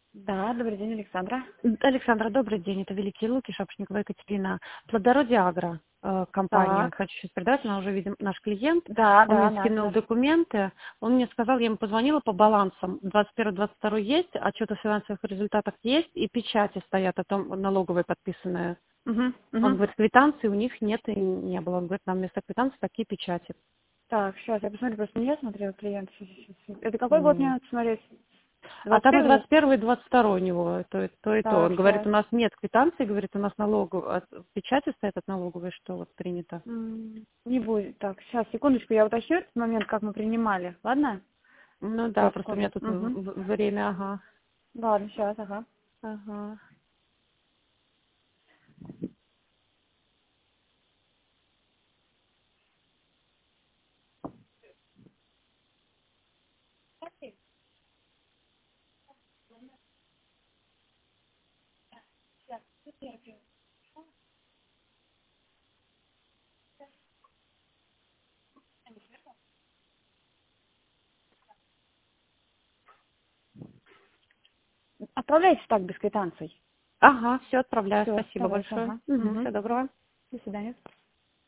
Да, добрый день, Александра. Александра, добрый день. Это Великие Луки, Шапошникова Екатерина. Плодородие Агро, компания. Так, Хочу сейчас передать, она уже, видим, наш клиент. да, Он да, мне наш, скинул наш. документы. Он мне сказал, я ему позвонила по балансам. 21-22 есть, отчет о финансовых результатах есть, и печати стоят о том, налоговые подписанные. Угу, Он угу. говорит, квитанции у них нет и не было. Он говорит, нам вместо квитанций такие печати. Так, сейчас, я посмотрю, просто не я смотрела клиент. Щас. Это какой год мне надо смотреть? А там и 21-й? 21 и 22 у него, то и то. Так, Он говорит, сейчас. у нас нет квитанции, говорит, у нас налоговые, печати стоят от налоговой, что вот принято. Не будет. Так, сейчас, секундочку, я уточню этот момент, как мы принимали. Ладно? Ну да, Сейчас, просто у секунду. меня тут Угу. время, ага. Ладно, сейчас, ага. Ага. Отправляйте так, без квитанций. Ага, все, отправляю. Все, Спасибо давайте, большое. ага. Угу, Угу. всего доброго. До свидания.